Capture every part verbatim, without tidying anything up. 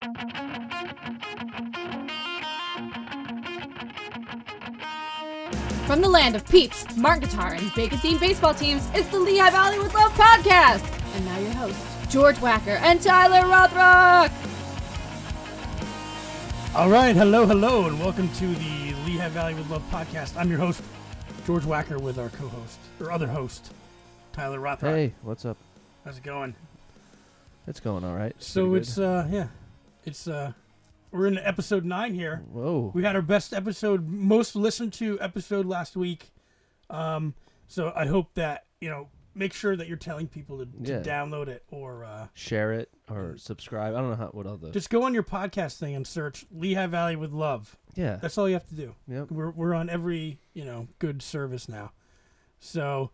From the land of Peeps, Martin Guitar, and Bacon-themed baseball teams, it's the Lehigh Valley with Love podcast. And now your hosts, George Wacker and Tyler Rothrock. All right, hello, hello, and welcome to the Lehigh Valley with Love podcast. I'm your host, George Wacker, with our co-host, or other host, Tyler Rothrock. Hey, what's up? How's it going? It's going all right. So Pretty it's, good. uh, yeah, it's, uh, we're in episode nine here. Whoa. We had our best episode, most listened to episode last week. Um, so I hope that, you know, make sure that you're telling people to, to Yeah. download it or uh, Share it or subscribe. I don't know how what all the. just go on your podcast thing and search Lehigh Valley with Love. yeah. That's all you have to do. Yep. We're we're on every, you know, good service now. So,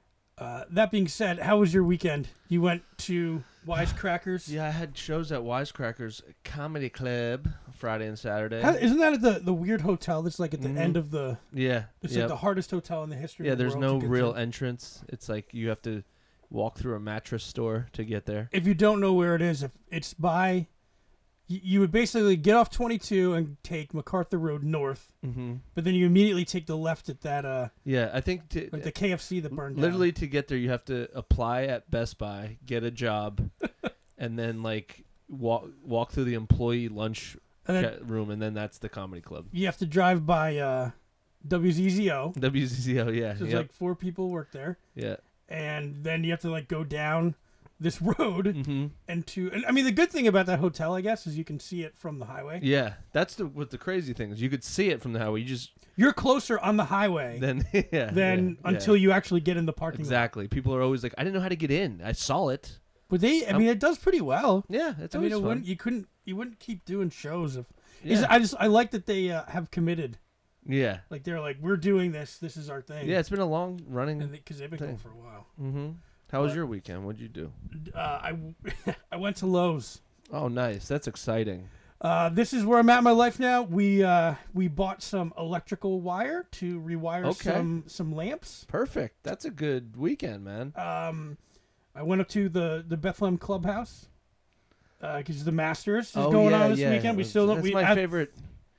uh, that being said, how was your weekend? You went to Wisecrackers? Yeah, I had shows at Wisecrackers Comedy Club Friday and Saturday. How, isn't that at the, the weird hotel that's like at the Mhm. end of the... yeah. It's yep. like the hardest hotel in the history yeah, of the there's world no to get real to. entrance. It's like you have to walk through a mattress store to get there. If you don't know where it is, if it's by... You, you would basically get off twenty-two and take MacArthur Road north, Mm-hmm. but then you immediately take the left at that, uh, Yeah, I think to, like the K F C that burned literally to get there, you have to apply at Best Buy, get a job, and then like walk walk through the employee lunch down. And then ca- room, and then that's the comedy club. you have to drive by uh, W Z Z O. W C C O, yeah, So there's yep, like four people work there. yeah. And then you have to like go down this road Mm-hmm. and to and I mean the good thing about that hotel, I guess, is you can see it from the highway. Yeah, that's the what the crazy thing is. You could see it from the highway. You just You're closer on the highway then yeah, than yeah, until yeah. you actually get in the parking lot. exactly. People are always like, I didn't know how to get in. I saw it. But they, I mean, it does pretty well. Yeah, it's I mean, always it fun. wouldn't, you couldn't, you wouldn't keep doing shows if. is- Yeah. I just, I like that they uh, have committed. yeah, Like they're like, we're doing this. This is our thing. yeah. It's been a long And running. because they've been going thing. for a while. Mm-hmm. How was But- your weekend? What'd you do? Uh, I, I went to Lowe's. Oh, nice. That's exciting. Uh, this is where I'm at in my life now. We uh, we bought some electrical wire to rewire Okay. some some lamps. Perfect. That's a good weekend, man. Um, I went up to the, the Bethlehem Clubhouse because the Masters is oh, going yeah, on this yeah. weekend. We still don't. That's We, my as, favorite.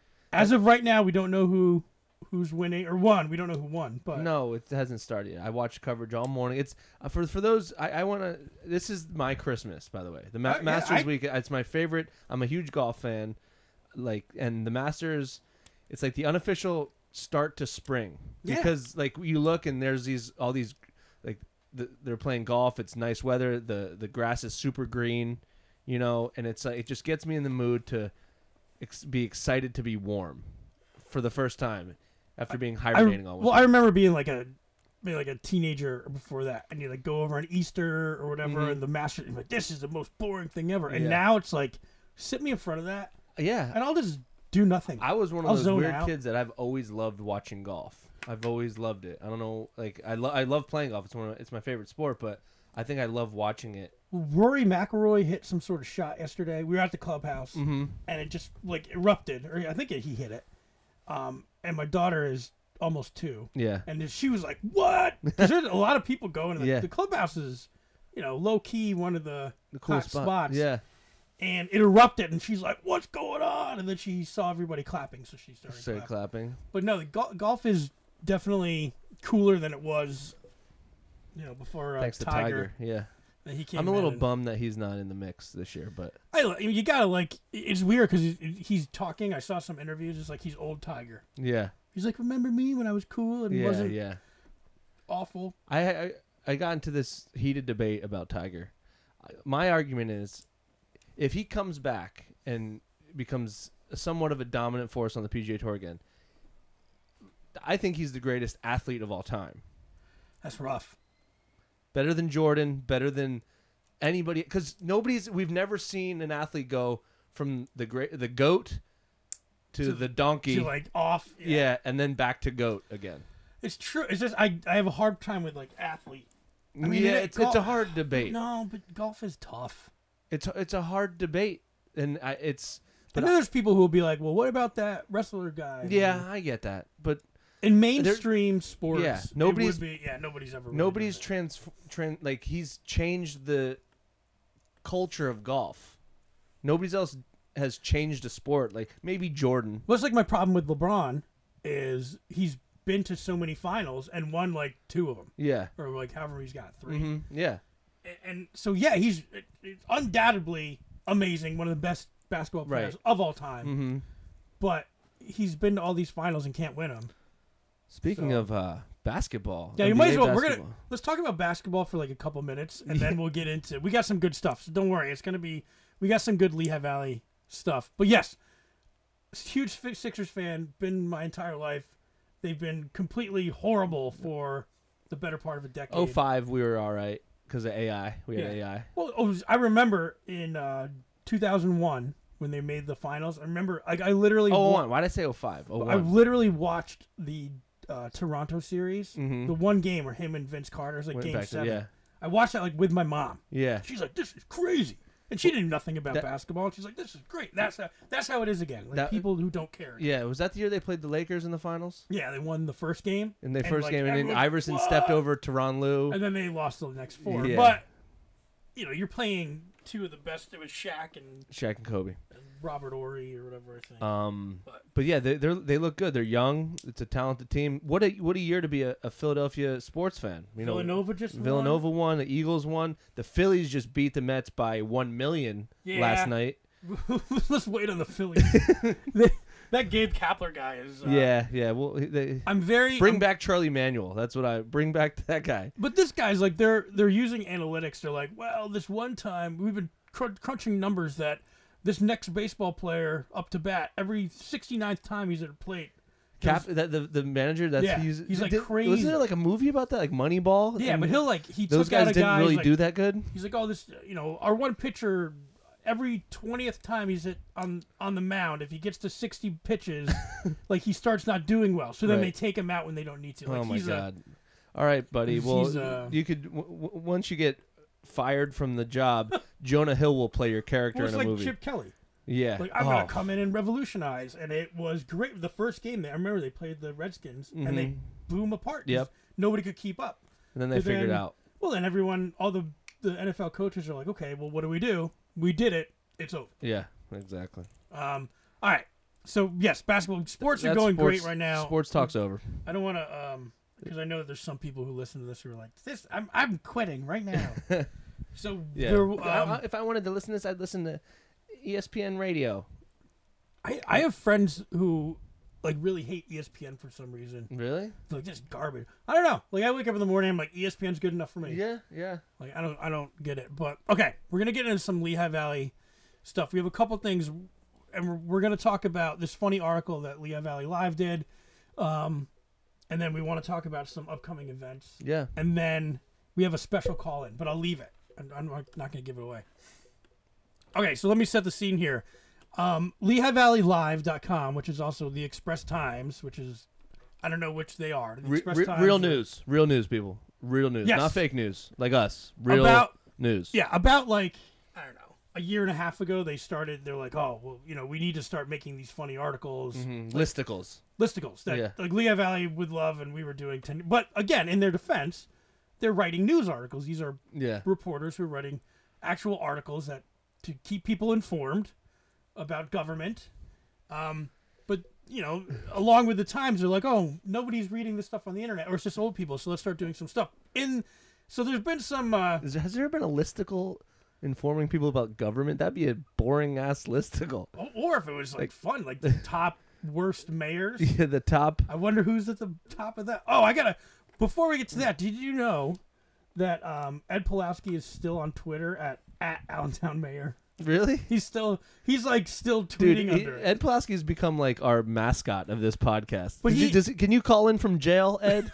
as of right now, we don't know who who's winning or won. We don't know who won, but No, it hasn't started yet. I watched coverage all morning. It's uh, for for those. I, I want to. This is my Christmas, by the way. The Ma- Uh, yeah, Masters I- week. It's my favorite. I'm a huge golf fan. Like, and the Masters, it's like the unofficial start to spring Yeah. because like you look and there's these all these like the, they're playing golf. It's nice weather. The the grass is super green, you know, and it's like it just gets me in the mood to ex- be excited to be warm for the first time after being I, hibernating all winter. well, I remember being like a maybe like a teenager before that, and you like go over on Easter or whatever, Mhm. and the Masters. And like, this is the most boring thing ever. And Yeah. now it's like, sit me in front of that, yeah. and I'll just do nothing. I was one of I'll those zone weird out. kids that I've always loved watching golf. I've always loved it. I don't know, like I love I love playing golf. It's one of, it's my favorite sport, but I think I love watching it. Rory McIlroy hit some sort of shot yesterday. We were at the clubhouse, Mm-hmm. and it just like erupted, or I think it, he hit it. Um, and my daughter is almost two, Yeah. and then she was like, "What?" Because there's a lot of people going. To the, Yeah. the clubhouse is, you know, low key one of the The cool hot spot. spots. Yeah. And it erupted, and she's like, "What's going on?" And then she saw everybody clapping, so she started, Started clapping. clapping. But no, the go- golf is definitely cooler than it was, you know, before uh, Thanks to Tiger. Tiger. Yeah. And he came I'm a little in and- bummed that he's not in the mix this year, but I, li- you gotta like. It's weird because he's, he's talking. I saw some interviews. It's like he's old Tiger. yeah. He's like, "Remember me when I was cool and Yeah, wasn't yeah. awful." I, I I got into this heated debate about Tiger. My argument is, if he comes back and becomes somewhat of a dominant force on the P G A Tour again, I think he's the greatest athlete of all time. That's rough. Better than Jordan, better than anybody, because nobody's. We've never seen an athlete go from the great, the goat, to, To- the donkey, To like off. yeah, and then back to goat again. It's true. It's just I I have a hard time with like athlete. I mean, yeah, it- it's golf- it's a hard debate. No, but golf is tough. It's it's a hard debate, and I, it's. But But then there's people who will be like, "Well, what about that wrestler guy?" Yeah, I get that, but In mainstream sports, yeah, it nobody's- would be, yeah, nobody's ever. Really nobody's done trans, trans like he's changed the culture of golf. Nobody's else has changed a sport. Like maybe Jordan. Well, it's like my problem with LeBron is he's been to so many finals and won like two of them, Yeah. or like however he's got three. hmm Yeah. And, and so yeah, he's it, it's undoubtedly amazing, one of the best basketball players Right. of all time. hmm But he's been to all these finals and can't win them. Speaking So- of uh, basketball, Yeah, you N B A might as well. We're basketball. gonna let's talk about basketball for like a couple minutes, and then we'll get into. We got some good stuff, so don't worry. It's gonna be. We got some good Lehigh Valley stuff. But yes, huge Fi- Sixers fan. Been my entire life. They've been completely horrible for the better part of a decade. oh five, we were all right because of A I. We had Yeah. A I. Well, it was, I remember in uh, two thousand one when they made the finals. I remember. I, I literally. Oh, wa- one. Why did I say oh five? Oh, I one. literally watched the uh, Toronto series, Mhm. the one game where him and Vince Carter's like Went game back to- seven. yeah. I watched that like with my mom. Yeah. She's like, "This is crazy," and she didn't know nothing about That- basketball. She's like, "This is great." That's how that's how it is again. Like That- people who don't care. Yeah. Was that the year they played the Lakers in the finals? Yeah, they won the first game In their and, first like, game, and then everyone- Iverson "What?" stepped over Teron Lue. and then they lost the next four. Yeah. But you know, you're playing two of the best. It was Shaq and, Shaq and Kobe. and Robert Ory or whatever I think. Um, But- but yeah, they they they look good. They're young. It's a talented team. What a what a year to be a, a Philadelphia sports fan. You know, Villanova just won. Villanova won. The Eagles won. The Phillies just beat the Mets by one million Yeah. last night. Let's wait on the Phillies. They- that Gabe Kapler guy is. Uh, yeah, yeah. Well, they, I'm very bring I'm- back Charlie Manuel. That's what I bring back that guy. But this guy's like they're they're using analytics. They're like, well, this one time we've been cr- crunching numbers that this next baseball player up to bat every sixty-ninth time he's at a plate. Cap, that the the manager. That's Yeah, he's, he's, like, did- crazy. Wasn't there like a movie about that, like Moneyball? Yeah, And but he'll like he those took out guys a didn't guy. really he's like, do that good. He's like, oh, this you know our one pitcher. Every twentieth time he's at, on on the mound, if he gets to sixty pitches, like he starts not doing well. So then Right. they take him out when they don't need to. Like, Oh my he's a- god! All right, buddy. he's- Well, he's, uh, you could w- w- once you get fired from the job, Jonah Hill will play your character well, it's in a like movie. Chip Kelly. Yeah. Like I'm oh. gonna come in and revolutionize, and it was great. The first game, I remember they played the Redskins, and they Mhm. blew them apart. 'cause Yep. Nobody could keep up. And then they But figured then- out. Well, then everyone, all the the N F L coaches are like, okay, well, what do we do? We did it. It's over. Yeah. Exactly. Um. All right. So yes, basketball sports are That's going sports- great right now. Sports talk's over. I don't want to um because I know that there's some people who listen to this who are like, this. I'm I'm quitting right now. so Yeah. there, I- um, I- if I wanted to listen to this, I'd listen to E S P N Radio. I I have friends who like really hate E S P N for some reason. Really? Like just garbage. I don't know. Like I wake up in the morning, I'm like E S P N's good enough for me. Yeah. Yeah. Like I don't I don't get it. But okay, we're gonna get into some Lehigh Valley stuff. We have a couple things, and we're, we're gonna talk about this funny article that Lehigh Valley Live did, um, and then we want to talk about some upcoming events, Yeah. and then we have a special call in. But I'll leave it. I'm, I'm not gonna give it away. Okay, so let me set the scene here. Um, Lehigh Valley Live dot com, which is also the Express Times, which is I don't know which they are. The Re- Express re- Times real are- news. Real news, people. Real news. Yes. Not fake news. Like us. Real About- news. Yeah, about like I don't know, a year and a half ago they started. They're like, oh well, you know, we need to start making these funny articles, Mhm. Listicles. listicles that Yeah. like Lehigh Valley would love, and we were doing. Ten, but again, in their defense, they're writing news articles. These are Yeah. reporters who are writing actual articles that to keep people informed about government. Um, but you know, along with the times, they're like, oh, nobody's reading this stuff on the internet, or it's just old people. So let's start doing some stuff in. So there's been some. Uh, Is there, has there been a listicle informing people about government? That'd be a boring ass listicle. Or if it was like, Like- fun, like the top worst mayors. Yeah, the top. I wonder who's at the top of that. Oh, I gotta. Before we get to that, did you know that um, Ed Pulowski is still on Twitter at at Allentown Mayor? Really? He's still he's like still Dude, tweeting he- under it. Ed Pulaski has become like our mascot of this podcast. But Did he- you, does, can you call in from jail, Ed?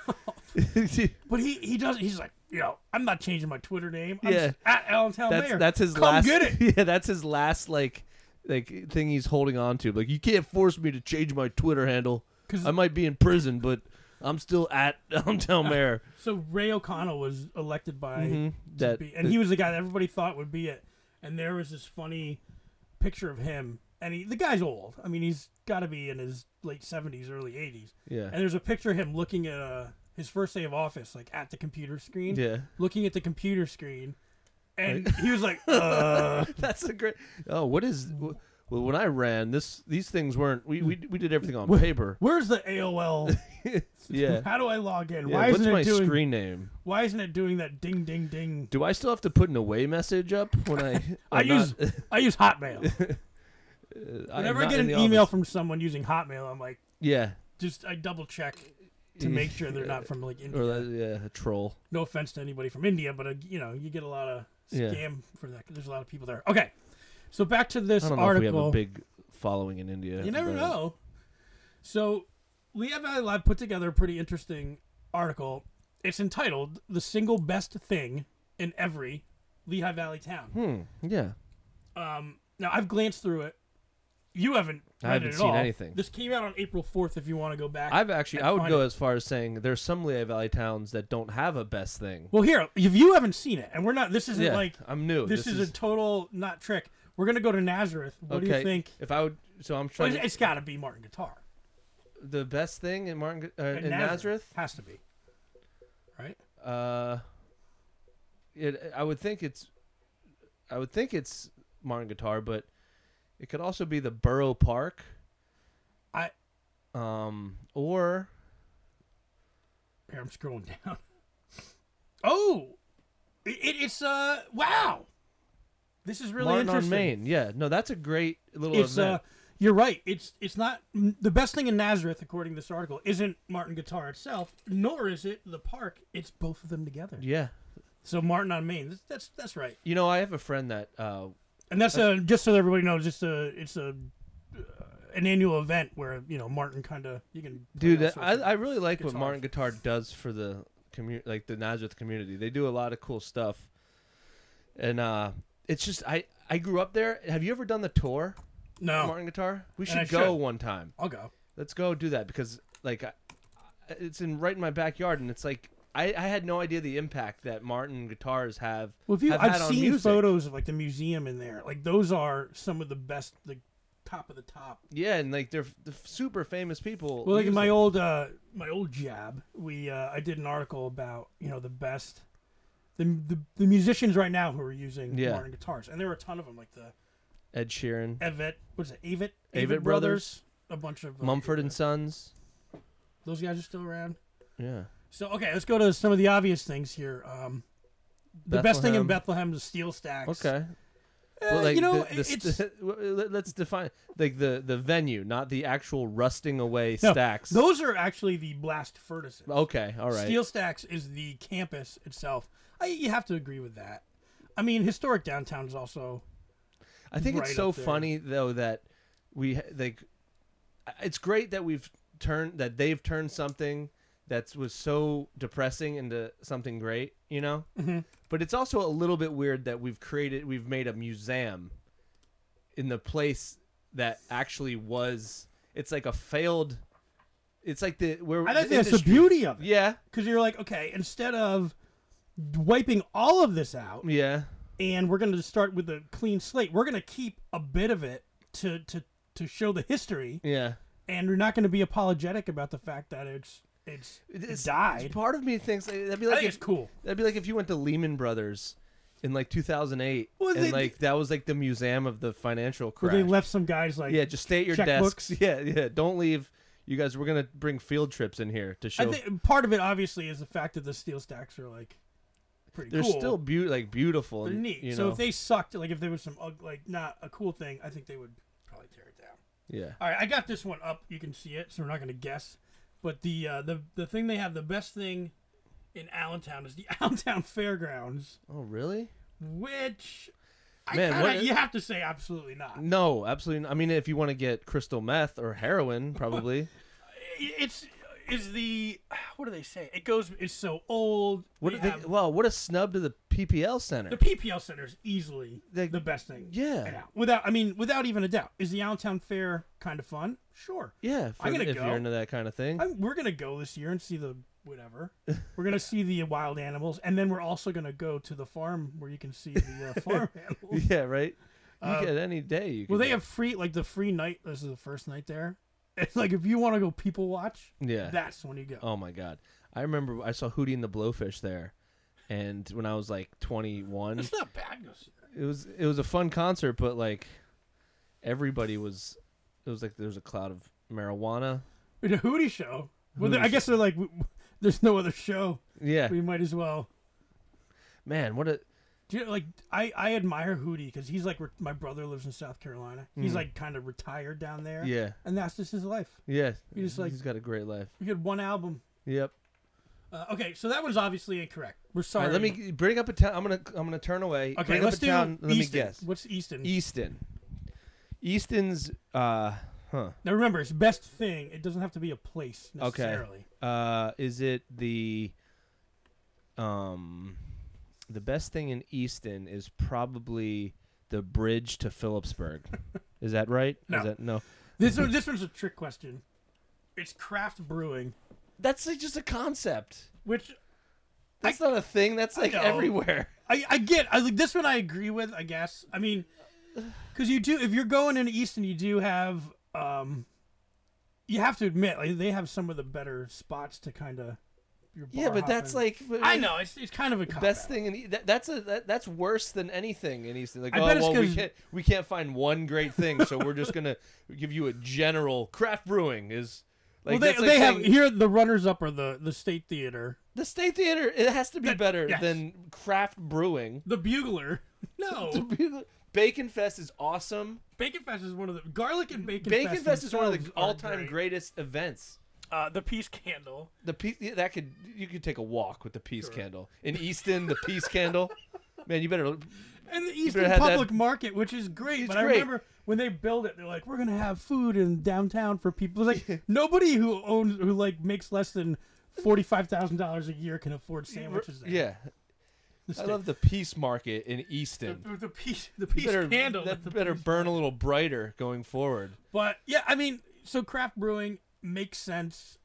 But he he does. He's like, you know, I'm not changing my Twitter name. I'm Yeah. just at Allentown that's Mayor. that's his Come last. get it. Yeah, that's his last like like thing he's holding on to. Like you can't force me to change my Twitter handle. 'Cause- I might be in prison, but I'm still at Downtown Mayor. So Ray O'Connell was elected by Mhm. to That be, and he was the guy that everybody thought would be it. And there was this funny picture of him, and he the guy's old. I mean, he's got to be in his late seventies, early eighties. yeah And there's a picture of him looking at uh, his first day of office, like at the computer screen, yeah. looking at the computer screen, and he was like, "Uh, That's a great. Oh, what is well, when I ran, this these things weren't. We we, we did everything on Where- paper. Where's the A O L? Yeah. How do I log in? Yeah, Why what's isn't my it doing? screen name? Why isn't it doing that ding ding ding? Do I still have to put an away message up when I? I I'm use not- I use Hotmail. I'm Whenever I not get in an the email office. from someone using Hotmail, I'm like, Yeah. just I double check to make sure they're not from like India. Or that, yeah, a troll. No offense to anybody from India, but uh, you know, you get a lot of Yeah. scam for that. 'Cause there's a lot of people there. Okay, so back to this I don't know article. if we have a big following in India. You never but- know. So, Lehigh Valley Live put together a pretty interesting article. It's entitled "The Single Best Thing in Every Lehigh Valley Town." Hmm. Yeah. Um, now, I've glanced through it. You haven't read I haven't it at seen all. anything. This came out on April fourth. If you want to go back, I've actually, and I would find go it. as far as saying there's some Lehigh Valley towns that don't have a best thing. Well, here, if you haven't seen it, and we're not, this isn't Yeah, like I'm new. this, is, a total not trick. We're gonna go to Nazareth. What okay. do you think? If I would, so I'm Well, trying. it's, to, it's got to be Martin Guitar. the best thing in Martin uh, In in Nazareth. has to be, right? Uh, it. I would think it's. I would think it's Martin Guitar, but it could also be the Borough Park. I. Um. Or. Here, I'm scrolling down. Oh, it, it, it's uh wow. This is really Martin interesting. on Main. Yeah. No, that's a great little It's event. uh, you're right. It's it's not mm, the best thing in Nazareth, according to this article, isn't Martin Guitar itself, nor is it the park. It's both of them together. yeah. So Martin on Main. That's that's, that's right. You know, I have a friend that. Uh, And that's a just so everybody knows. Just a it's a uh, an annual event where you know Martin kind of you can. play Dude, all that, sorts I of I really like what guitars. Martin Guitar does for the community, like the Nazareth community. They do a lot of cool stuff, and uh, it's just I I grew up there. Have you ever done the tour? No, Martin Guitar. We And I should go should. one time. I'll go. Let's go do that because like I, it's in right in my backyard, and it's like I, I had no idea the impact that Martin guitars have. Well, if you, have I've had on seen music. photos of like the museum in there. Like those are some of the best, like top of the top. Yeah, and like they're the super famous people. Well, like in use my it. old uh, my old jab, we uh, I did an article about you know the best, the the, the musicians right now who are using Yeah. Martin guitars, and there were a ton of them, like the Ed Sheeran, Avett, what's it, Avett, Avett Brothers. a bunch of uh, Mumford and Sons. those guys are still around. Yeah. So okay, let's go to some of the obvious things here. Um, the best thing in Bethlehem. Bethlehem is steel stacks. Okay. Uh, Well, like you know, the, the it's st- let- let's define like the the venue, not the actual rusting away No, stacks. those are actually the blast furnaces. Okay, all right. Steel Stacks is the campus itself. I, you have to agree with that. I mean, historic downtown is also. I think right it's so up there. funny though that we ha- like. It's great that we've turned that they've turned something that was so depressing into something great, you know. Mm-hmm. But it's also a little bit weird that we've created, we've made a museum in the place that actually was. It's like a failed. It's like the where I think the that's the industry- beauty of it. Yeah, Because you're like, okay, instead of wiping all of this out, yeah. and we're going to start with a clean slate, we're going to keep a bit of it to to to show the history, Yeah, and we're not going to be apologetic about the fact that it's it's, it's, it died. Part of me thinks like, that'd be I like think if, it's cool. that'd be like if you went to Lehman Brothers in like two thousand eight, Well, and they- like that was like the museum of the financial Where crash. they left some guys like yeah, just stay at your checkbooks. desks. Yeah, yeah. Don't leave. You guys, we're gonna bring field trips in here to show. I think part of it obviously is the fact that the steel stacks are like pretty they're cool. still beau- like beautiful. They're and, neat. You So know, if they sucked, like if there was some ug- like not a cool thing, I think they would probably tear it down. yeah. All right, I got this one up. You can see it, so we're not going to guess. But the uh, the the thing they have, the best thing in Allentown is the Allentown Fairgrounds, Oh, really? which I Man, kinda, what is- you have to say absolutely not. No, absolutely. Not. I mean, if you want to get crystal meth or heroin, probably. It's is the what do they say? It goes. It's so old. What? They They, have- well, what a snub to the P P L Center. the P P L Center is easily They- the best thing. yeah. Right now. Without, I mean, without even a doubt. Is the Allentown Fair kind of fun? Sure. Yeah, for, I'm gonna if go. you're into that kind of thing. I'm, we're gonna go this year and see the whatever. We're gonna see the wild animals, and then we're also gonna go to the farm where you can see the uh, farm animals. Yeah, right. You Uh, get any day. You Well, can they go. have free like the free night. This is the first night there. It's like if you want to go people watch, Yeah. that's when you go. Oh my god, I remember I saw Hootie and the Blowfish there, and when I was like twenty-one, It's not bad. Go see that. it was it was a fun concert, but like, everybody was. It was like there was a cloud of marijuana. A Hootie show. Well, Hootie I guess show. they're like, w- w- there's no other show. Yeah, We might as well. man, what a Do you, like I, I admire Hootie because he's like re- my brother lives in South Carolina. He's Mhm. like kind of retired down there. yeah, And that's just his life. yeah. He just, like- he's got a great life. He had one album. Yep. Uh, okay, so that was obviously incorrect. We're All sorry. right, let me bring up a town. I'm gonna I'm gonna turn away. Okay, bring let's up a do town. Let me Easton. guess. What's Easton? Easton. Easton's. Uh, huh. Now remember, it's best thing. It doesn't have to be a place Okay. necessarily. Uh, is it the um the best thing in Easton is probably the bridge to Phillipsburg. Is that right? No. Is that no? This one, this one's a trick question. It's craft brewing, That's like just a concept. which That's not a thing. That's I like know. everywhere. I, I get. I like this one. I agree with. I guess. I mean, because you do. If you're going into Easton, you do have. Um, you have to admit, like they have some of the better spots to kind of. Yeah, but that's like I know it's it's kind of a the cop best out. thing in E- that, that's a that, that's worse than anything in Easton. Like, I oh bet it's well, we 'cause- can't we can't find one great thing, so we're just gonna give you a general craft brewing is. Like, Well, they that's like they have saying- here the runners up are the the State Theater, the State Theater. It has to be That- better yes. than craft brewing. the Bugler. No, Bacon Fest is awesome. Bacon Fest is one of the garlic and bacon. Bacon Fest, Fest is one of the themselves are all-time great. greatest events. Uh, the Peace Candle. The peace yeah, that could you could take a walk with the peace Sure. candle in Easton. The peace candle, man, you better. And the Eastern have that- Public Market, which is great. It's but I great. remember when they build it, they're like, "We're gonna have food in downtown for people." It's like nobody who owns who like makes less than forty five thousand dollars a year can afford sandwiches there. Yeah, The I sta- love the peace market in the, Easton. the, the peace the You peace better, candle. that the better peace- burn a little brighter going forward. But yeah, I mean, so craft brewing makes sense.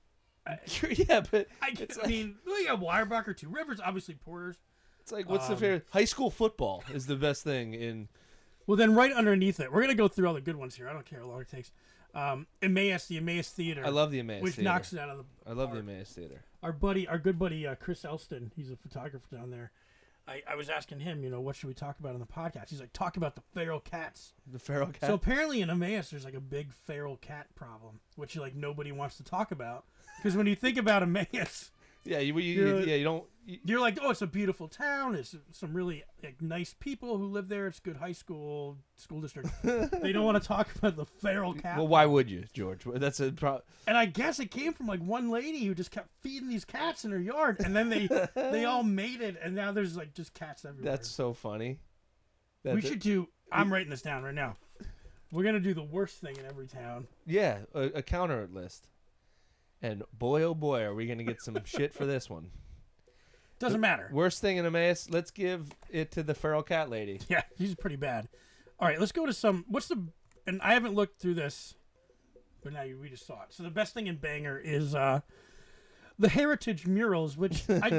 yeah, but I, it's I like, mean, we got Weyerbacher, Two Rivers, obviously Porters. it's like what's um, the favorite? High school football is the best thing in. Well, then right underneath it, we're gonna go through all the good ones here. I don't care how long it takes. Um, Emmaus, the Emmaus Theater, I love the Emmaus which Theater. knocks it out of the. I love the park. Emmaus Theater. Our buddy, our good buddy, uh, Chris Elston, he's a photographer down there. I, I was asking him, you know, what should we talk about on the podcast? He's like, talk about the feral cats. The feral cat. So apparently in Emmaus, there's like a big feral cat problem, which like nobody wants to talk about. Because when you think about Emmaus, yeah, you, you, you're- you yeah you don't. You, you're like, oh, it's a beautiful town. It's some really like, nice people who live there. It's a good high school, school district. They don't want to talk about the feral cat. well, why would you, George? That's a pro- And I guess it came from like one lady who just kept feeding these cats in her yard, and then they they all mated, and now there's like just cats everywhere. That's so funny. That, we that- should do. I'm writing this down right now. We're gonna do the worst thing in every town. Yeah, a, a counter list. And boy, oh boy, are we gonna get some shit for this one. Doesn't matter. Worst thing in Emmaus. Let's give it to the feral cat lady. Yeah, she's pretty bad. All right, let's go to some. What's the? And I haven't looked through this, but now you, we just saw it. So the best thing in Bangor is uh, the heritage murals, which I,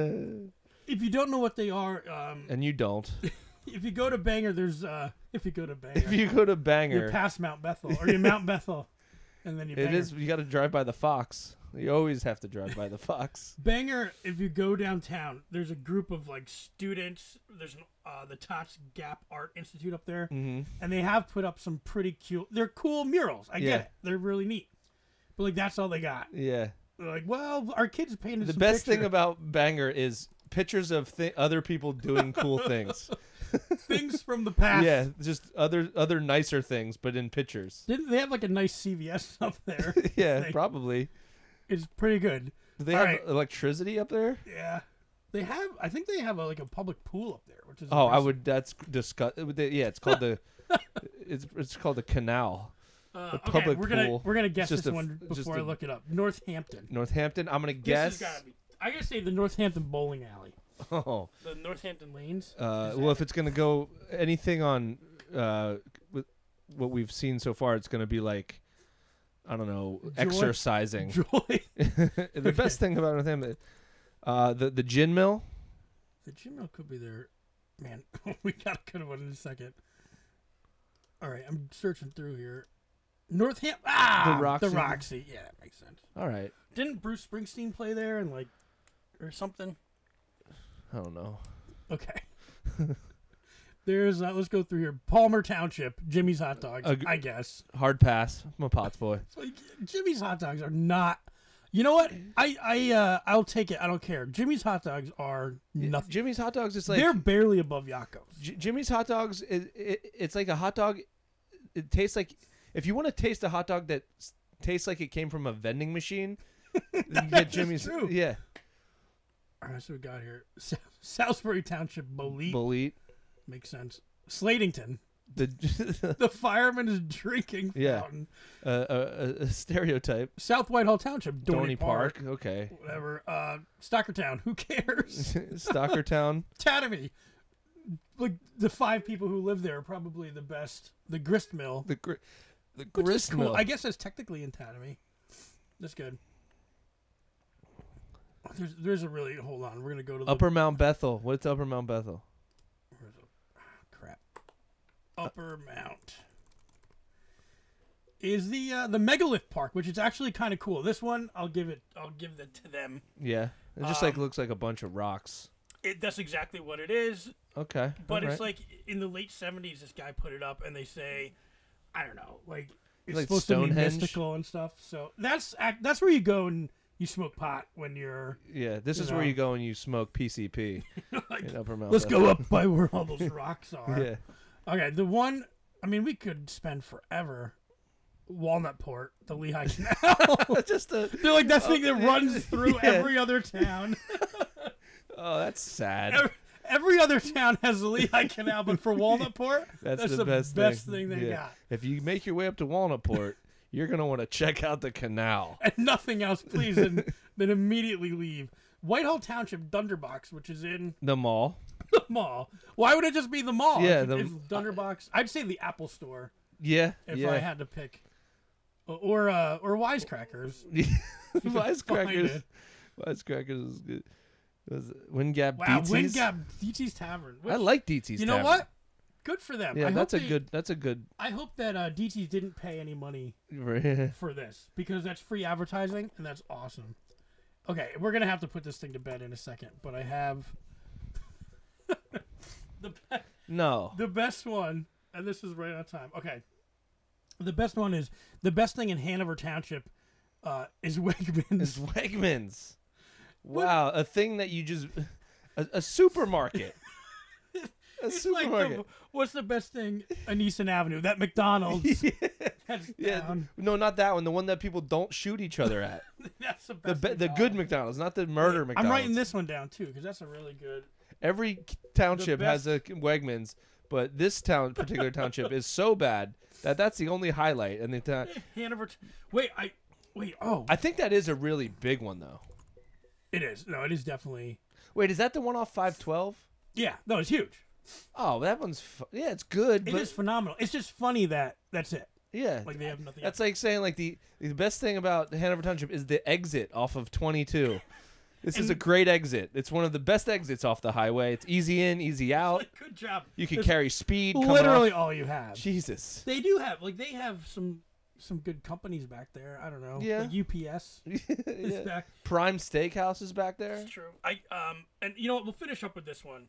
if you don't know what they are, um, And you don't. if you go to Bangor, there's uh, if you go to Bangor, If you go to you Bangor, pass Mount Bethel or you Mount Bethel, and then you. it Bangor. is. You got to drive by the Fox. You always have to drive by the Fox. Bangor, if you go downtown, there's a group of like students. There's uh, the Tots Gap Art Institute up there, Mm-hmm. and they have put up some pretty cute. They're cool murals. I Yeah. get it. They're really neat. But like that's all they got. Yeah. They're like, well, our kids painted The some best thing picture- about Bangor is pictures of th- other people doing cool things. things from the past. Yeah, just other other nicer things, but in pictures. Didn't they have like a nice C V S up there? Yeah, They- probably. It's pretty good. Do they All have right. electricity up there? Yeah. They have. I think they have a, like a public pool up there, which is. Oh, I impressive. would. That's discuss. Yeah, it's called the. It's it's called the canal. Uh, the okay, public we're gonna pool. we're gonna guess It's this just a- one it's just before I a- look it up. Northampton. Northampton. I'm gonna This guess. has gotta be. I gotta say the Northampton bowling alley. Oh, The Northampton lanes. uh, Is well, that- if it's gonna go anything on, uh, with what we've seen so far, it's gonna be like, I don't know, Joy? exercising. Joy. The Okay. best thing about Northampton, uh, the the gin mill. The gym mill could be there. Man, we got a good one in a second. All right, I'm searching through here. Northampton. Ah, The Roxy. The Roxy. Yeah, that makes sense. All right. Didn't Bruce Springsteen play there and like, or something? I don't know. Okay. There's uh, let's go through here. Palmer Township, Jimmy's Hot Dogs. Ag- I guess. Hard pass. I'm a Potts boy. It's like Jimmy's Hot Dogs are not. You know what? I I uh, I'll take it. I don't care. Jimmy's Hot Dogs are nothing. Jimmy's hot dogs is like They're barely above Yakko's. J- Jimmy's hot dogs. It, it, it's like a hot dog. It tastes like if you want to taste a hot dog that s- tastes like it came from a vending machine. you get Jimmy's. true. Yeah. All right, so we got here S- Salisbury Township, Bolete. Bolete. Makes sense. Slatington, The the fireman's drinking Yeah. fountain. uh, a, a stereotype. South Whitehall Township, Dorney, Dorney Park. Park. Okay. Whatever. Uh, Stockertown, who cares? Stockertown. Tatamy. Like the five people who live there are probably the best. The grist mill, The gr- the which is grist cool. mill. I guess that's technically in Tatamy. That's good. Oh, There's, there's a really hold on. We're gonna go to the Upper Mount Bethel. What's Upper Mount Bethel? where's the, ah, crap. Upper Mount is the uh, the megalith park, which is actually kind of cool. This one, I'll give it. I'll give it to them. Yeah. It just like Um, looks like a bunch of rocks. It, that's exactly what it is. Okay. But all it's right. like in the late seventies, this guy put it up, and they say, I don't know, like it's Like supposed to be Stonehenge? mystical and stuff. So that's ac- that's where you go and you smoke pot when you're Yeah, this you is where know. you go and you smoke P C P like, in Upper Mount let's Bethel. go up by where all those rocks are. Yeah. Okay, the one. I mean, we could spend forever. Walnut Port, the Lehigh Canal. just a, They're like that thing that Okay. runs through Yeah. every other town. Oh, that's sad. Every, every other town has the Lehigh Canal, but for Walnut Port, That's, that's the, the best, best thing. thing they Yeah. got. If you make your way up to Walnut Port, you're gonna want to check out the canal. And nothing else, please, and then immediately leave. Whitehall Township, Dunderbox, which is in The mall. the mall. Why would it just be the mall? Yeah, if, the- if Dunderbox. I'd say the Apple Store Yeah. if yeah. I had to pick, or or, uh, or Wisecrackers. Wisecrackers. it. Wisecrackers is good. Was it Wind Gap Wow, D T's? Wind Gap D T's Tavern. I which- like D T's. You know Tavern. what? Good for them. Yeah, I that's a hope they- good. That's a good. I hope that uh, D T's didn't pay any money Yeah. for this because that's free advertising and that's awesome. Okay, we're gonna have to put this thing to bed in a second, but I have the be- No. the best one, and this is right on time. Okay, the best one is the best thing in Hanover Township uh, is Wegmans. It's Wegmans. Wow, a thing that you just a, a supermarket. A It's like supermarket. the, what's the best thing on Easton Avenue? That McDonald's. That's Yeah, down. no, not that one. The one that people don't shoot each other at. That's the The best. be, the McDonald's. good McDonald's, not the murder I'm McDonald's. writing this one down too because that's a really good. Every k- township The has a Wegmans, but this town, particular township, is so bad that that's the only highlight. And the town, Hanover. T- wait, I wait. Oh, I think that is a really big one, though. it is. No, it is definitely. Wait, is that the one off five twelve? Yeah, no, it's huge. Oh, that one's fu- yeah, it's good, It but is phenomenal. It's just funny that that's it. yeah, Like they have nothing. that's else. like saying like the the best thing about Hanover Township is the exit off of twenty-two. This is a And- great exit. It's one of the best exits off the highway. It's easy in, easy out. Like, good job. You can That's carry speed. coming literally off. all you have. Jesus. They do have like they have some some good companies back there. I don't know. Yeah. Like U P S is Yeah. back. Prime Steakhouse is back there. That's true. I um and you know what? We'll finish up with this one.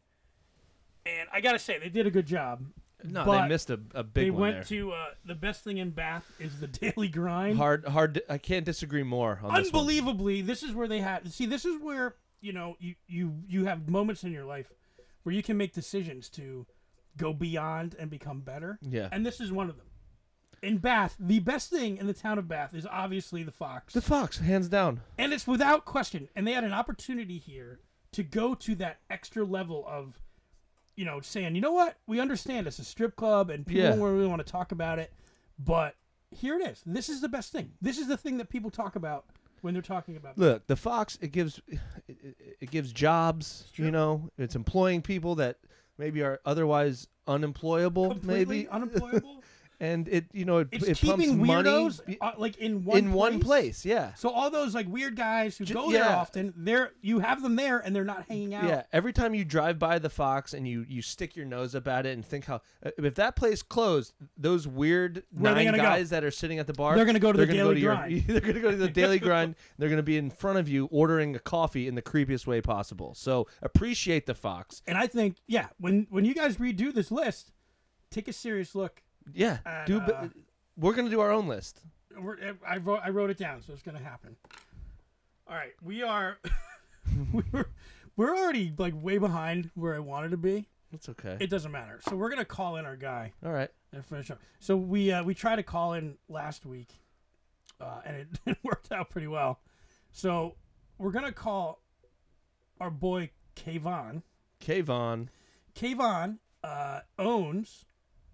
And I gotta say they did a good job. No, But they missed a, a big They one went there. to uh, the best thing in Bath is the daily grind. Hard, hard. I can't disagree more on this one. Unbelievably, this is where they had. See, this is where you know you you you have moments in your life where you can make decisions to go beyond and become better. Yeah. And this is one of them. In Bath, the best thing in the town of Bath is obviously the Fox, The Fox, hands down. and it's without question. And they had an opportunity here to go to that extra level of, you know, saying, you know what, we understand it's a strip club and people Yeah. don't really want to talk about it, but here it is. This is the best thing. This is the thing that people talk about when they're talking about. Look, the Fox. It gives, it, it- it gives jobs. true. You know, it's employing people that maybe are otherwise unemployable. Completely Maybe unemployable. and it you know it, It's it pumps keeping money weirdos uh, like in one in one place. place. Yeah. So all those like weird guys who Ju- go there yeah. often, they're you have them there and they're not hanging out. Yeah, every time you drive by the Fox and you, you stick your nose up at it and think how if that place closed, those weird Where are they nine gonna go? guys that are sitting at the bar, They're gonna go to the gonna Daily your- Grind. they're going to go to the Daily Grind. They're going to be in front of you ordering a coffee in the creepiest way possible. So appreciate the Fox. And I think, yeah, when when you guys redo this list, take a serious look. Yeah, And, do. uh, We're going to do our own list. We're, I wrote I wrote it down, so it's gonna happen. All right, we are we're we're already like way behind where I wanted to be. That's okay. It doesn't matter. So we're gonna call in our guy All right. and finish up. So we uh, we tried to call in last week, uh, and it, it worked out pretty well. So we're gonna call our boy Kayvon. Kayvon. Kayvon uh, owns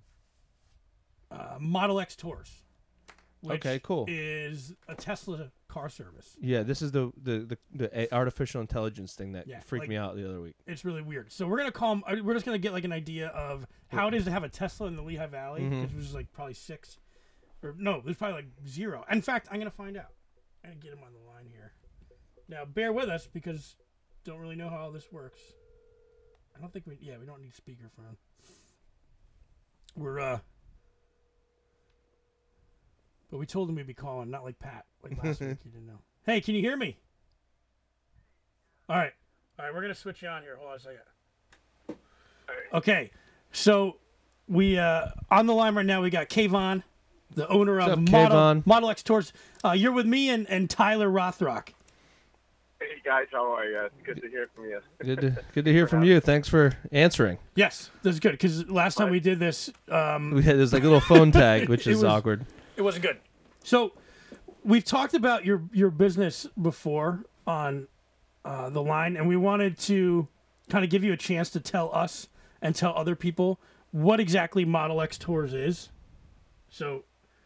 uh, Model X Tours. Which Okay, cool. is a Tesla car service. Yeah, this is the the, the, the a- artificial intelligence thing that Yeah, freaked like- me out the other week. It's really weird. So we're gonna call him. uh, We're just gonna get like an idea of how it is to have a Tesla in the Lehigh Valley, Mhm. which was like probably six, or no, there's probably like zero. In fact, I'm gonna find out. I'm gonna get him on the line here. Now, bear with us because don't really know how all this works. I don't think we. Yeah, we don't need speakerphone. We're uh. But we told him we'd be calling, not like Pat, like last week. You didn't know. Hey, can you hear me? All right. All right, we're going to switch you on here. Hold on a second. Okay. So we, uh, on the line right now, we got Kayvon, the owner of What's up, Model, Kayvon? Model X Tours. Uh, you're with me and, and Tyler Rothrock. Hey guys, how are you? Good to hear from you. Good to good to hear from you. Thanks for answering. Yes, this is good because last time we did this, um, We had this like little phone tag, which It is was- awkward. it wasn't good. So we've talked about your your business before on uh, the line, and we wanted to kind of give you a chance to tell us and tell other people what exactly Model X Tours is. So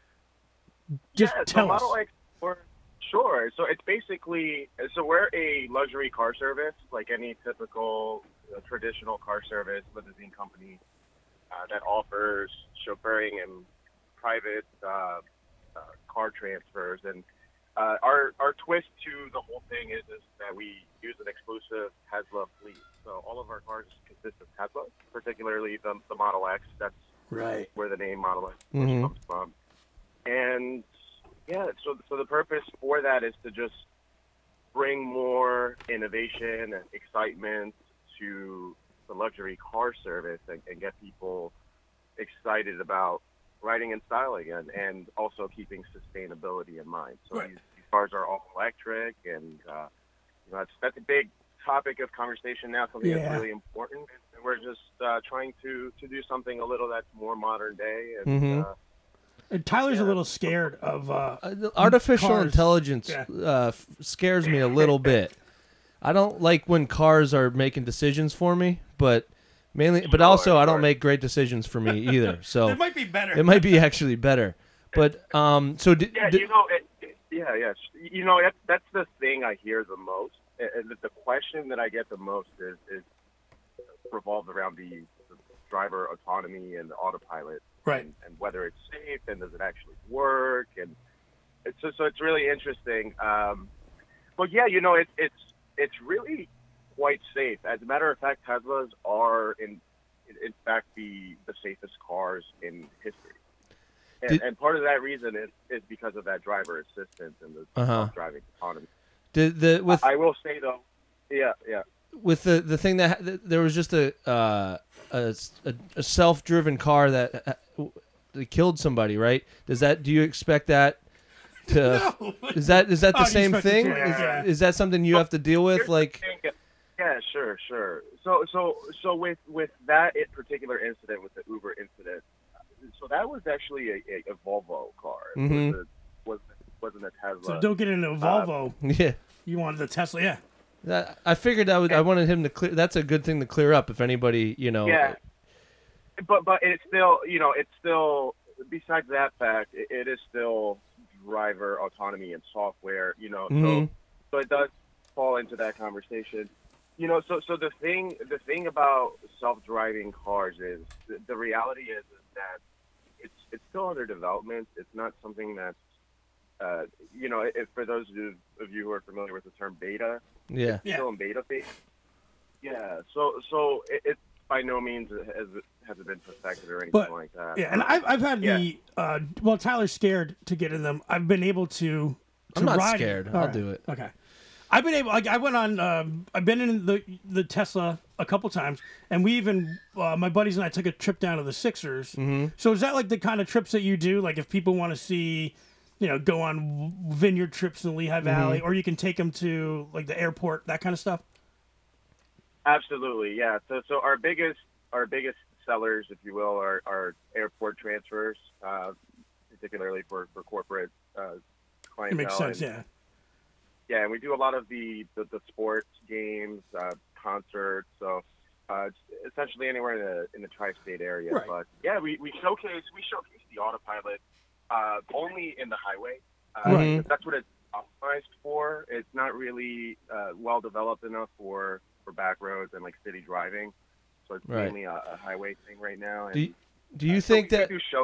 just yeah, tell so us. Model X, we're, sure. So it's basically, so we're a luxury car service, like any typical uh, traditional car service limousine company uh, that offers chauffeuring and private uh, uh, car transfers. And uh, our our twist to the whole thing is, is that we use an exclusive Tesla fleet. So all of our cars consist of Tesla, particularly the, the Model X. That's Right. where the name Model X Mhm. comes from. And yeah, so so the purpose for that is to just bring more innovation and excitement to the luxury car service and, and get people excited about riding in style again, and also keeping sustainability in mind. So Right. these, these cars are all electric, and uh, you know, that's that's a big topic of conversation now. Something Yeah. that's really important, and we're just uh, trying to to do something a little that's more modern day. And Mhm. uh, And Tyler's a Yeah. little scared of. Uh, Uh, the artificial Cars. intelligence Yeah. uh, f- scares me a little bit. I don't like when cars are making decisions for me, but mainly, but Sure, also I don't sure. make great decisions for me either. So it might be better. it might be actually better. But um, so did, yeah, you know, it, it- yeah, yes, you know, that's that's the thing I hear the most. And the- the question that I get the most is is revolved around the, the driver autonomy and the autopilot. Right. And, and whether it's safe and does it actually work, and it's so, so it's really interesting. Um, but yeah, you know, it, it's it's really quite safe. As a matter of fact, Teslas are in in fact the the safest cars in history. And, Did- and part of that reason is, is because of that driver assistance and the Uh-huh. self-driving autonomy. did the with I will say though, yeah, yeah. with the the thing that that there was just a uh, a, a, a self-driven car that uh, that killed somebody, right? Does that do you expect that to No. is that is that the Oh, you same expect it thing? to, Is, yeah. is that something you have to deal with? Here's the Like thing. Yeah, sure, sure. So, so, so with with that in particular incident, with the Uber incident, so that was actually a, a, a Volvo car. It Mhm. was a, was, wasn't a Tesla. So don't get into a Volvo. yeah. You wanted the Tesla, yeah. That, I figured I would. I wanted him to clear. That's a good thing to clear up. If anybody, you know. Yeah, but but it's still, you know, it's still. Besides that fact, it, it is still driver autonomy and software. You know, Mhm. so so it does fall into that conversation. You know, so so the thing the thing about self-driving cars is the, the reality is, is that it's it's still under development. It's not something that's uh, you know, if, for those of you, of you who are familiar with the term beta, Yeah. it's still in beta phase. Yeah. So so it, it by no means has it, has it been perfected or anything But, like that. Yeah, and I've I've had Yeah. the uh, well, Tyler's scared to get in them. I've been able to. to I'm not ride scared. It. I'll All right. do it. Okay. I've been able. Like, I went on. Um, I've been in the the Tesla a couple times, and we even uh, my buddies and I took a trip down to the Sixers. Mm-hmm. So is that like the kind of trips that you do? Like if people want to see, you know, go on vineyard trips in Lehigh Valley, Mm-hmm. or you can take them to like the airport, that kind of stuff. Absolutely, yeah. So, so our biggest, our biggest sellers, if you will, are, are airport transfers, uh, particularly for for corporate uh, clientele. It makes sense. And, Yeah. yeah, and we do a lot of the the, the sports games, uh, concerts. So, uh, it's essentially anywhere in the in the tri-state area. Right. But yeah, we, we showcase we showcase the autopilot uh, only in the highway. Uh, Right. because that's what it's optimized for. It's not really uh, well developed enough for, for back roads and like city driving. So it's Right. mainly a, a highway thing right now. And, Do you, do you uh, so think we, that we do show?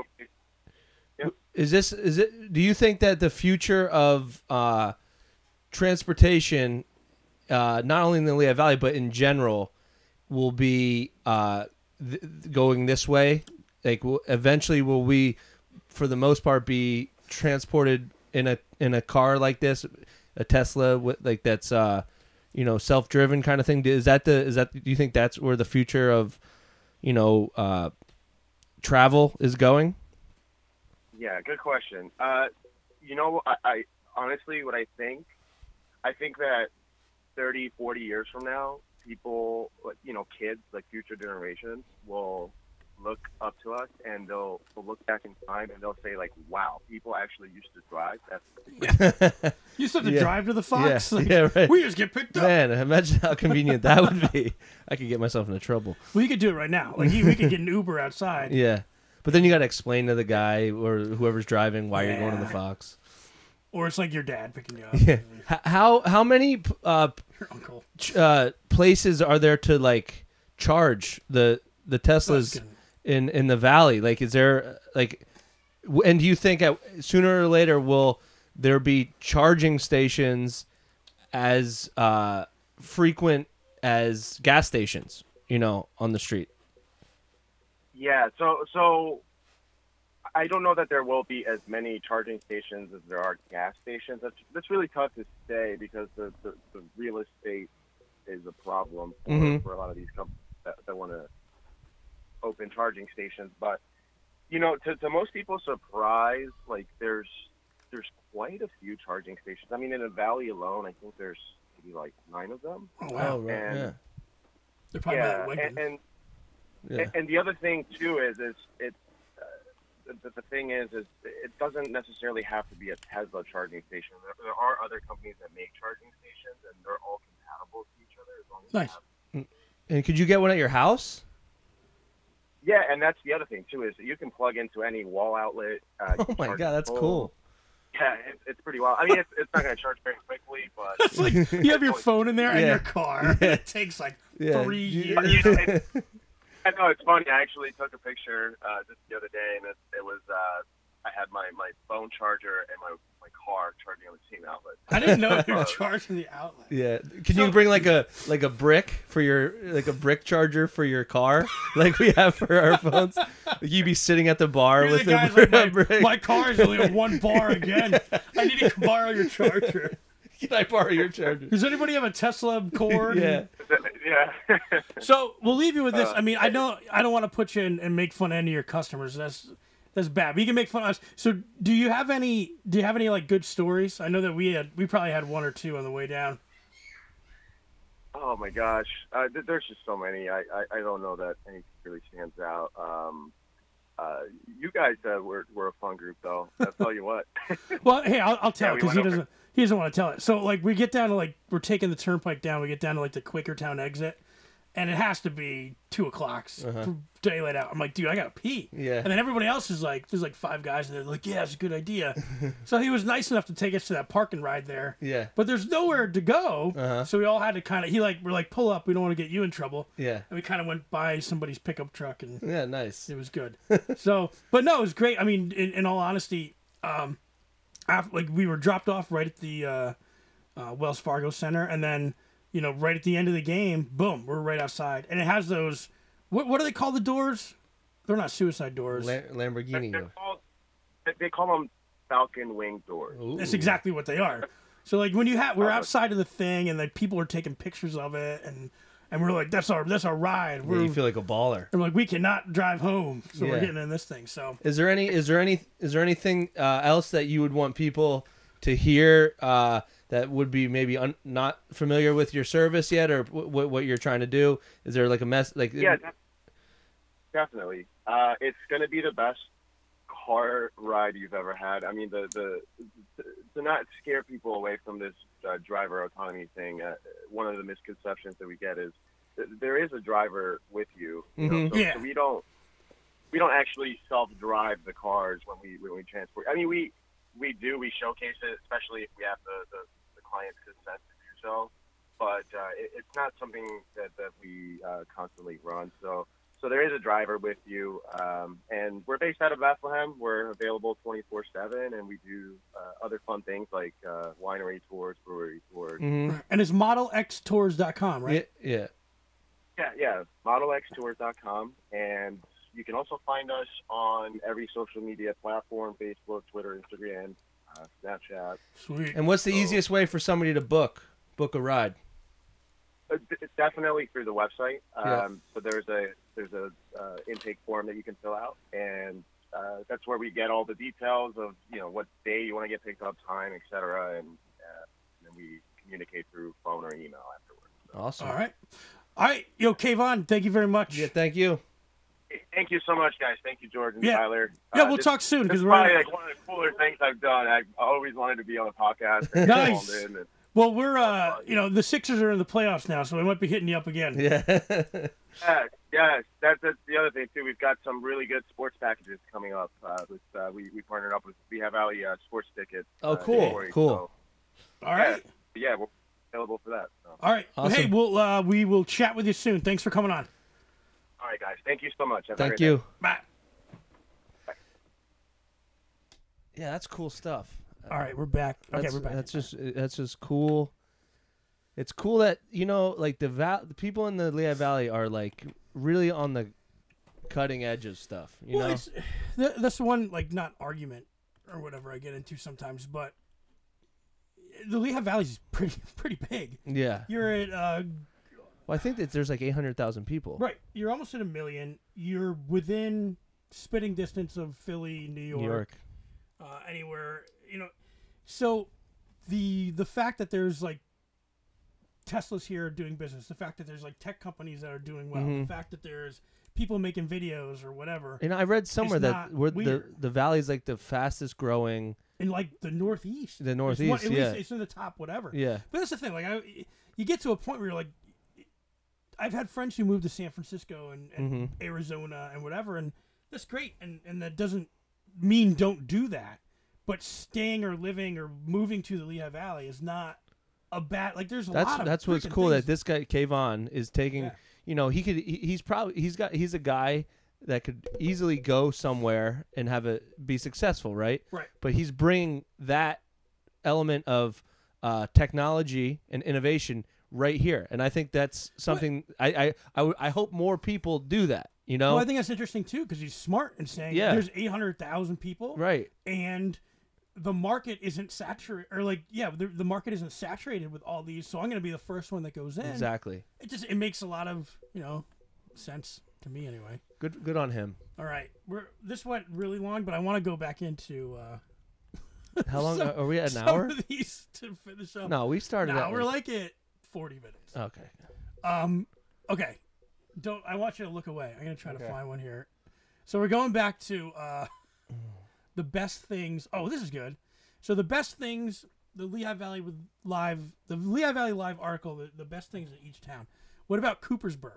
is this is it? Do you think that the future of uh, transportation, uh, not only in the Lehigh Valley but in general, will be uh, th- going this way? Like, will, eventually, will we, for the most part, be transported in a in a car like this, a Tesla, with, like that's uh, you know, self-driven kind of thing? Is that the is that do you think that's where the future of, you know, uh, travel is going? Yeah, good question. Uh, you know, I, I honestly, what I think, I think that thirty, forty years from now, people, like, you know, kids, like future generations, will look up to us and they'll, they'll look back in time and they'll say, like, wow, people actually used to drive. That's You used to have to Yeah. drive to the Fox. Yeah, Like, yeah, right. We just get picked up. Man, imagine how convenient that would be. I could get myself into trouble. Well, you could do it right now. Like you, we could get an Uber outside. Yeah. But then you got to explain to the guy or whoever's driving why you're going to the Yeah. Fox. Or it's like your dad picking you up. Yeah. H- How how many uh, Your uncle. ch- uh, places are there to like charge the the Teslas Fucking- in in the valley? Like, is there like, w- and do you think at, sooner or later will there be charging stations as uh, frequent as gas stations? You know, on the street. Yeah, so so I don't know that there will be as many charging stations as there are gas stations. That's that's really tough to say because the, the, the real estate is a problem for, Mhm. for a lot of these companies that, that want to open charging stations. But you know, to, to most people's surprise, like there's there's quite a few charging stations. I mean, in the valley alone, I think there's maybe like nine of them. Oh, wow. right. And- Yeah. They're probably Yeah, like and, and Yeah. And, and the other thing too is, is it. Uh, the, the thing is, is it doesn't necessarily have to be a Tesla charging station. There, there are other companies that make charging stations, and they're all compatible to each other as long as you Nice. have. And could you get one at your house? Yeah, and that's the other thing too is that you can plug into any wall outlet. Uh, you Oh can my charge god, your that's phone. cool. Yeah, it's, it's pretty wild. I mean, it's, it's not going to charge very quickly, but It's like you have your phone in there and Yeah. your car. Yeah. It takes like Yeah. three You- years. You know, it- I know it's funny. I actually took a picture uh, just the other day, and it, it was uh, I had my, my phone charger and my, my car charging on the same outlet. I didn't know you were charging the outlet. Yeah. Can So- you bring like a like a brick for your like a brick charger for your car, like we have for our phones? Like you'd be sitting at the bar You're with the guy's a, like, my, brick. my car is only on one bar again. I need to borrow your charger. Can I borrow your charger? Does anybody have a Tesla cord? Yeah. yeah. So we'll leave you with this. Uh, I mean, I know I don't want to put you in and make fun of any of your customers. That's that's bad. But you can make fun of us. So do you have any? Do you have any like good stories? I know that we had we probably had one or two on the way down. Oh my gosh, uh, th- there's just so many. I, I, I don't know that anything really stands out. Um, uh, you guys uh, were were a fun group though. I'll tell you what. Well, hey, I'll, I'll tell Yeah, we because he went over- doesn't he doesn't want to tell it. So like we get down to like we're taking the turnpike down. We get down to like the Quakertown exit, and it has to be two o'clock Uh-huh. daylight out. I'm like, dude, I gotta pee. Yeah. And then everybody else is like, there's like five guys, and they're like, yeah, it's a good idea. So he was nice enough to take us to that parking ride there. Yeah. But there's nowhere to go, Uh-huh. so we all had to kind of. He like, we're like, pull up. We don't want to get you in trouble. Yeah. And we kind of went by somebody's pickup truck, and Yeah. Nice. it was good. So, but no, it was great. I mean, in, in all honesty, um, after, like we were dropped off right at the uh, uh, Wells Fargo Center, and then you know, right at the end of the game, boom, we're right outside, and it has those. What what do they call the doors? They're not suicide doors. La- Lamborghini. They're called, they call them Falcon Wing doors. Ooh. That's exactly what they are. So like when you have, we're outside of the thing, and like people are taking pictures of it, and and we're like, that's our that's our ride. Yeah, We're you feel like a baller. I'm like, we cannot drive home, so we're Yeah. getting in this thing. So Is there any? Is there any? Is there anything uh, else that you would want people to hear uh, that would be maybe un- not familiar with your service yet, or w- w- what you're trying to do? Is there like a mess? Like Yeah, def- definitely. Uh, it's going to be the best car ride you've ever had. I mean, the the to not scare people away from this uh, driver autonomy thing. Uh, one of the misconceptions that we get is that there is a driver with you. you know, Mhm. so, Yeah. so we don't we don't actually self-drive the cars when we when we transport. I mean, we we do we showcase it, especially if we have the the, the client's consent to do so. But uh, it, it's not something that that we uh, constantly run. So. So there is a driver with you, um, and we're based out of Bethlehem. We're available twenty-four seven, and we do uh, other fun things like uh, winery tours, brewery tours. Mhm. and it's model x tours dot com, right? Yeah. Yeah. Yeah, yeah, model x tours dot com, and you can also find us on every social media platform: Facebook, Twitter, Instagram, uh, Snapchat. Sweet. And what's the So- easiest way for somebody to book book a ride? Uh, d- definitely through the website. Yeah. Um, so there's a there's a uh, intake form that you can fill out, and uh, that's where we get all the details of you know what day you want to get picked up, time, et cetera, and, uh, and then we communicate through phone or email afterwards. So, Awesome. All right. All right. Yo, Kayvon, thank you very much. Yeah. Thank you. hey, thank you so much, guys. Thank you, George and Yeah. Tyler. Yeah, Uh, we'll this, talk soon This because is we're probably like one of the cooler things I've done. I always wanted to be on a podcast. And Nice. called in and, well, we're uh, you know, the Sixers are in the playoffs now, so we might be hitting you up again. Yeah. Yeah, yes, that's, that's the other thing too. We've got some really good sports packages coming up. Uh, with uh, we we partnered up with Lehigh Valley uh, Sports Tickets. Oh, uh, cool, Corey, cool. so, All right. yeah, we're available for that. So. All right. Well, hey, Awesome. we'll uh, we will chat with you soon. Thanks for coming on. All right, guys. Thank you so much. Have a Thank great day. you. Bye. Yeah, that's cool stuff. All right, we're back. Okay, That's, we're back. That's just that's just cool. It's cool that you know, like the val- the people in the Lehigh Valley are like really on the cutting edge of stuff. You well, know, it's th- that's the one like not argument or whatever I get into sometimes, but the Lehigh Valley is pretty pretty big. yeah. You're at uh, Well, I think that there's like eight hundred thousand people. right. You're almost at a million. You're within spitting distance of Philly, New York, New York. Uh, anywhere. You know, so the the fact that there's like Tesla's here doing business, the fact that there's like tech companies that are doing well, Mhm. the fact that there's people making videos or whatever And I read somewhere that not we're the weird. the valley's like the fastest growing. in like the Northeast. The It's Northeast, one- at yeah. least it's in the top whatever. Yeah. But that's the thing. Like, I, you get to a point where you're like, I've had friends who moved to San Francisco and, and Mhm. Arizona and whatever, and that's great. And, and that doesn't mean don't do that. But staying or living or moving to the Lehigh Valley is not a bad. Like, there's a That's lot of that's what's freaking cool things. that this guy Kayvon is taking. Yeah. You know, he could. He, he's probably he's got he's a guy that could easily go somewhere and have it be successful, right? Right. But he's bringing that element of uh, technology and innovation right here, and I think that's something I I, I, w- I hope more people do that. You know, Well, I think that's interesting too because he's smart in saying Yeah. there's eight hundred thousand people, right? and the market isn't saturated, or like, yeah, the, the market isn't saturated with all these. So I'm going to be the first one that goes in. Exactly. It just it makes a lot of you know sense to me anyway. Good good on him. All right, we're this went really long, but I want to go back into uh, How long some- are we at? An some hour? of these to finish up. No, we started. no, at we're like at forty minutes. okay. Um, okay. Don't I want you to look away. I'm gonna try to Okay. find one here. So we're going back to uh, the best things. Oh, this is good. So the best things, the Lehigh Valley with live, the Lehigh Valley Live article, the, the best things in each town. What about Coopersburg?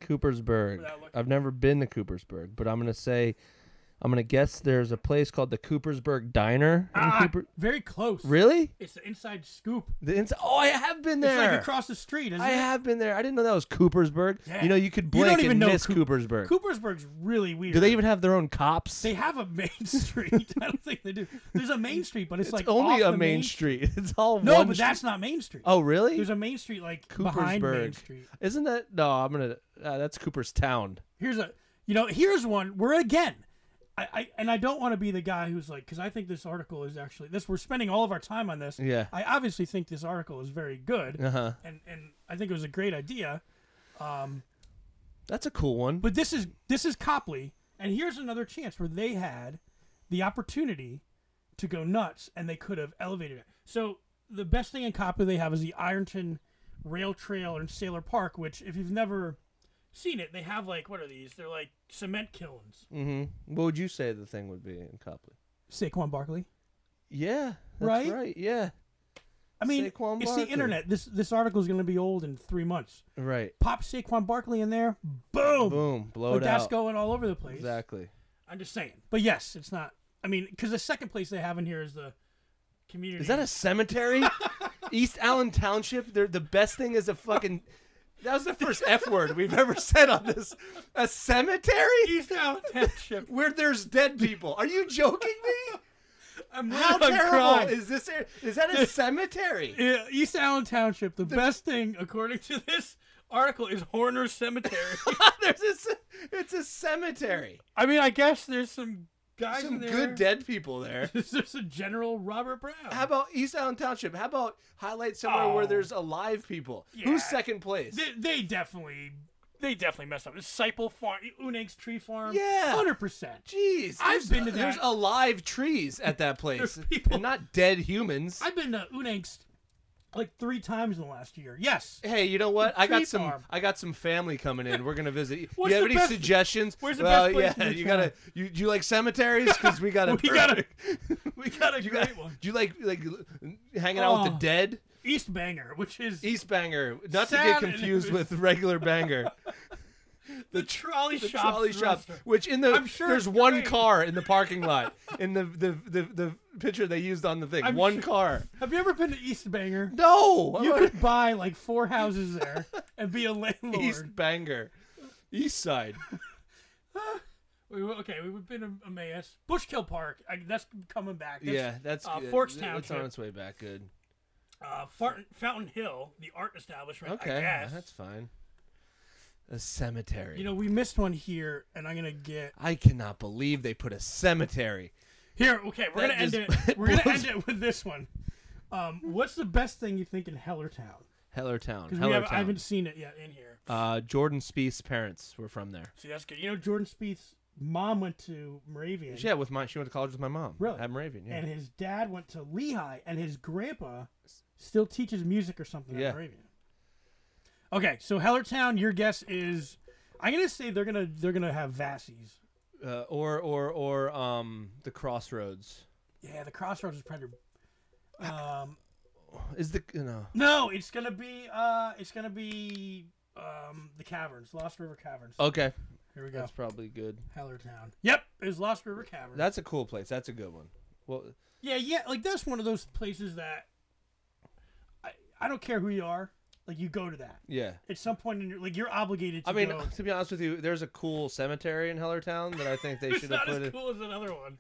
Coopersburg. Without looking. I've never been to Coopersburg, but I'm gonna say, I'm gonna guess there's a place called the Coopersburg Diner. in Ah, Cooper- very close. Really? It's the inside scoop. The ins- Oh, I have been It's there. like across the street, isn't I it? have been there. I didn't know that was Coopersburg. Yeah. You know, you could You don't blink even and know miss Coop- Coopersburg. Coopersburg's really weird. Do they even have their own cops? They have a main street. I don't think they do. There's a main street, but it's, it's like only off a the main street. It's all No, one but street. that's not Main Street. Oh, really? There's a main street like behind Main Coopersburg. Street. Isn't that? No, I'm gonna. Uh, that's Cooperstown. Here's a, you know, here's one. We're again, I, I and I don't want to be the guy who's like, because I think this article is actually this. We're spending all of our time on this. Yeah. I obviously think this article is very good, Uh huh. and and I think it was a great idea. Um, That's a cool one. but this is this is Copley, and here's another chance where they had the opportunity to go nuts, and they could have elevated it. So the best thing in Copley they have is the Ironton Rail Trail in Sailor Park, which if you've never seen it, they have like, what are these? They're like cement kilns. Mm-hmm. What would you say the thing would be in Copley? Saquon Barkley. Yeah. That's Right? right. Yeah. I mean, Saquon it's Barkley. the internet. This this article is going to be old in three months. Right. Pop Saquon Barkley in there, boom, Boom. Blow like it that's out. going all over the place. Exactly. I'm just saying. But yes, it's not. I mean, because the second place they have in here is the community. Is that a cemetery? East Allen Township. They're, the best thing is a fucking. That was the first F word we've ever said on this. A cemetery? East Allen Township? Where there's dead people. Are you joking me? I'm How I'm terrible crying. is this? Is that a cemetery? Yeah, East Allen Township. The, best thing, according to this article, is Horner Cemetery. There's a, ce- it's a cemetery. I mean, I guess there's some guys Some in there. good dead people there. There's a General Robert Brown. How about East Allen Township? How about highlight somewhere where Oh. there's alive people? Yeah. Who's second place? They, they definitely, they definitely messed up. It's Seipel Farm, Unang's Tree Farm. Yeah. hundred percent. Jeez, I've there's- been to There's that. alive trees at that place, There's people- and not dead humans. I've been to Unang's like three times in the last year. Yes. Hey, you know what? I Tree got some. farm. I got some family coming in. We're gonna visit. What's you have the any best- suggestions? where's the well, best place yeah, in the you town? gotta. You do you like cemeteries? Because we got a. We got a- perfect- We got a you great got, one. Do you like like hanging out with Oh. the dead? East Banger, which is East Banger, not to Sad get and- confused with regular Banger. the trolley The shop. trolley shop, restaurant. which in the I'm sure there's it's one great. car in the parking lot in the the, the the picture they used on the thing. I'm one sure- car. Have you ever been to East Banger? No, You I'm could buy like four houses there and be a not- landlord. East Banger, East Side. We, okay, we've been to Emmaus, Bushkill Park. I, that's coming back. That's, Yeah, that's uh, good. Forks It's on Township. its way back. Good. Uh, Fountain, Fountain Hill, the art establishment. I Okay, guess. that's fine. A cemetery. You know, we missed one here, and I'm gonna get I cannot believe they put a cemetery. here. Okay, we're That gonna end just it. We're gonna blows- end it with this one. Um, what's the best thing you think in Hellertown? Hellertown. Because we have, I Hellertown. haven't seen it yet in here. Uh, Jordan Spieth's parents were from there. See, that's good. You know, Jordan Spieth's mom went to Moravian. Yeah, with my she went to college with my mom. Really? At Moravian. Yeah. And his dad went to Lehigh, and his grandpa still teaches music or something Yeah. at Moravian. Okay, so Hellertown, your guess is, I'm gonna say they're gonna they're gonna have Vassies. Uh, or or or um the Crossroads. Yeah, the Crossroads is Predator. Um, Is the you know no, it's gonna be uh, it's gonna be um, the Caverns, Lost River Caverns. okay. Here we go, That's probably good. Hellertown. Yep, it's Lost River Caverns. That's a cool place. That's a good one. Well, Yeah, yeah, like that's one of those places that I I don't care who you are, like you go to that yeah. at some point in your like you're obligated to I mean, go. to be honest with you, there's a cool cemetery in Hellertown that I think they It's should have not put as it. cool as another one.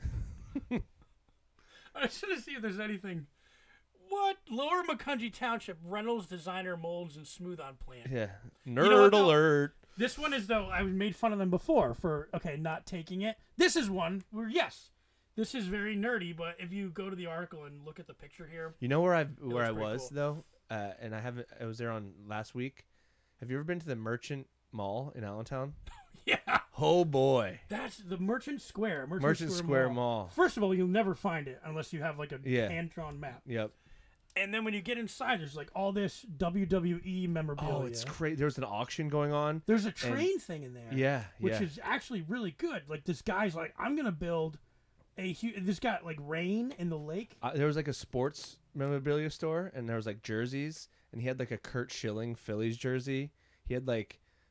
I should have seen if there's anything. What? Lower Macungie Township, Reynolds Designer Molds and Smooth on Plant. Yeah. know Nerd what, though? alert. This one is, though, I made fun of them before for, okay, not taking it. This is one where, yes, this is very nerdy, but if you go to the article and look at the picture here. You know where I where looks I pretty was cool. though, uh, and I haven't. I was there on last week. Have you ever been to the Merchant Mall in Allentown? Yeah. Oh boy, That's the Merchant Square. Merchant, Merchant Square Mall. First of all, you'll never find it unless you have, like, a Yeah. hand-drawn map. Yep. And then when you get inside, there's, like, all this W W E memorabilia. Oh, it's crazy. There's an auction going on. There's a train thing in there. Yeah, Which yeah. is actually really good. Like, this guy's like, I'm going to build a huge... This got, like, rain in the lake. Uh, there was like a sports memorabilia store, and there was like jerseys, and he had like a Kurt Schilling Phillies jersey. He had like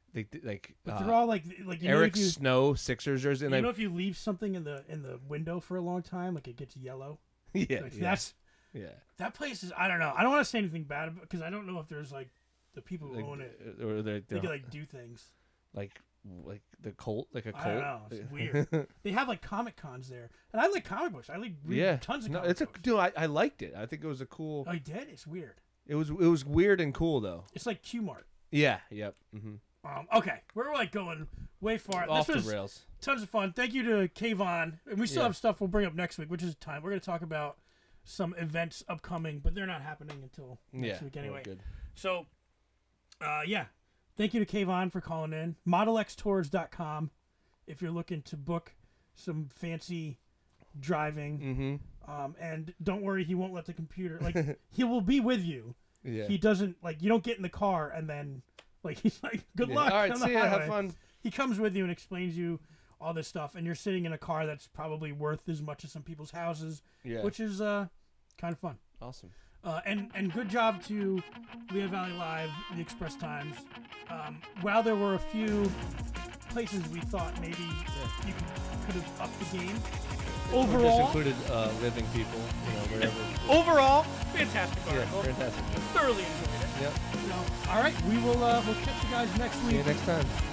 they like But uh, they're all like like you know Eric if you, Snow Sixers jersey. And you I, know if you leave something in the in the window for a long time, like it gets yellow. yeah, Like, yeah, That's yeah. that place is. I don't know. I don't want to say anything bad about because I don't know if there's like the people who Like, own it. or they They could like do things. like like the Colt, like a Colt. I don't know. It's weird. They have like comic cons there, and I like comic books. I like read yeah, tons of no, comic it's a books. dude. I, I liked it. I think it was a cool. Oh, you did? It's weird. It was it was weird and cool though. It's like Q Mart. Yeah. Yep. Mm-hmm. Um, okay, we're like going way far. Off this the was rails. tons of fun. Thank you to Kayvon, and we still Yeah. have stuff we'll bring up next week, which is time. We're going to talk about some events upcoming, but they're not happening until next Yeah. week well, anyway. good. So, uh, yeah, thank you to Kayvon for calling in. model x tours dot com if you're looking to book some fancy driving. Mm-hmm. Um, and don't worry, he won't let the computer like he will be with you. Yeah. He doesn't like you don't get in the car and then like he's like good Yeah. luck. All right. on the See ya. Have highway." fun. He comes with you and explains you all this stuff, and you're sitting in a car that's probably worth as much as some people's houses, Yeah. which is uh kind of fun. Awesome. Uh, and and good job to Lehigh Valley Live, the Express Times. Um, while there were a few places we thought maybe you could have upped the game, This overall, included uh, living people. You know, wherever. overall, fantastic yeah. article. Fantastic. Thoroughly enjoyed it. Yep. So, all right, we will uh, we'll catch you guys next See week. you next time.